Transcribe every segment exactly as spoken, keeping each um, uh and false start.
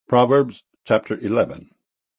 Proverbs chapter eleven.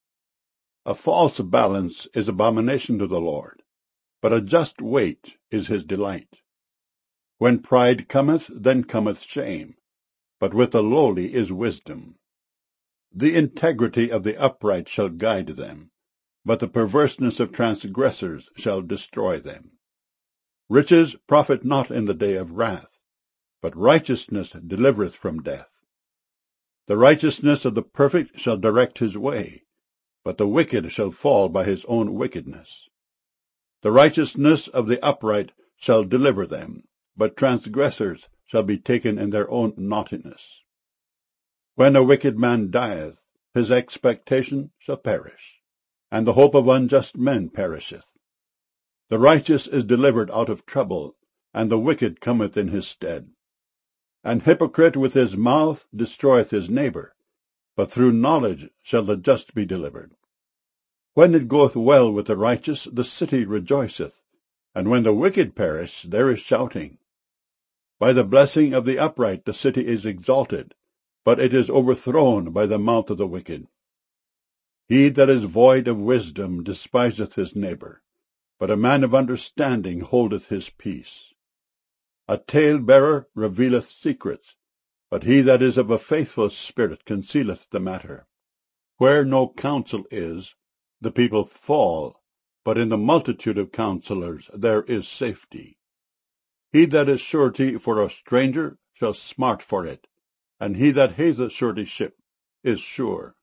A false balance is abomination to the Lord, but a just weight is his delight. When pride cometh, then cometh shame, but with the lowly is wisdom. The integrity of the upright shall guide them, but the perverseness of transgressors shall destroy them. Riches profit not in the day of wrath, but righteousness delivereth from death. The righteousness of the perfect shall direct his way, but the wicked shall fall by his own wickedness. The righteousness of the upright shall deliver them, but transgressors shall be taken in their own naughtiness. When a wicked man dieth, his expectation shall perish, and the hope of unjust men perisheth. The righteous is delivered out of trouble, and the wicked cometh in his stead. An hypocrite with his mouth destroyeth his neighbor, but through knowledge shall the just be delivered. When it goeth well with the righteous, the city rejoiceth, and when the wicked perish, there is shouting. By the blessing of the upright the city is exalted, but it is overthrown by the mouth of the wicked. He that is void of wisdom despiseth his neighbor, but a man of understanding holdeth his peace. A tale-bearer revealeth secrets, but he that is of a faithful spirit concealeth the matter. Where no counsel is, the people fall, but in the multitude of counselors there is safety. He that is surety for a stranger shall smart for it, and he that hateth suretyship is sure.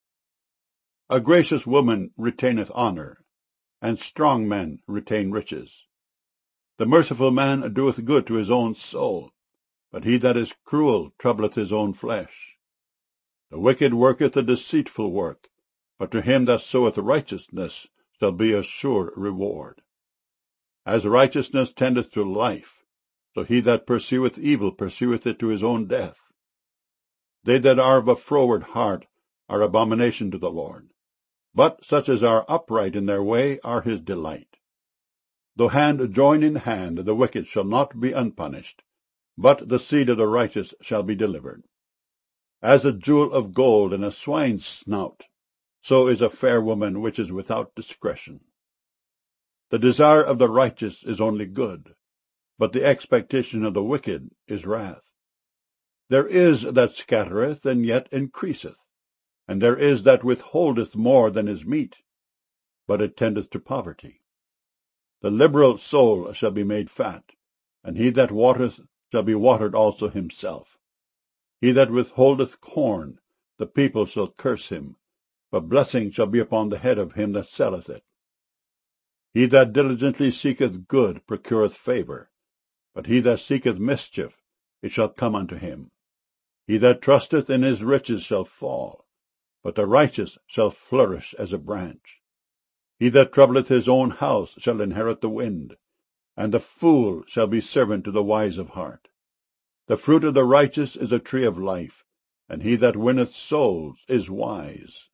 A gracious woman retaineth honour, and strong men retain riches. The merciful man doeth good to his own soul, but he that is cruel troubleth his own flesh. The wicked worketh a deceitful work, but to him that soweth righteousness shall be a sure reward. As righteousness tendeth to life, so he that pursueth evil pursueth it to his own death. They that are of a froward heart are abomination to the Lord, but such as are upright in their way are his delight. Though hand join in hand, the wicked shall not be unpunished, but the seed of the righteous shall be delivered. As a jewel of gold in a swine's snout, so is a fair woman which is without discretion. The desire of the righteous is only good, but the expectation of the wicked is wrath. There is that scattereth, and yet increaseth, and there is that withholdeth more than is meet, but it tendeth to poverty. The liberal soul shall be made fat, and he that watereth shall be watered also himself. He that withholdeth corn, the people shall curse him, but blessing shall be upon the head of him that selleth it. He that diligently seeketh good procureth favour, but he that seeketh mischief, it shall come unto him. He that trusteth in his riches shall fall, but the righteous shall flourish as a branch. He that troubleth his own house shall inherit the wind, and the fool shall be servant to the wise of heart. The fruit of the righteous is a tree of life, and he that winneth souls is wise.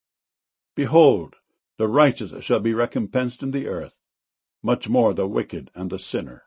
Behold, the righteous shall be recompensed in the earth, much more the wicked and the sinner.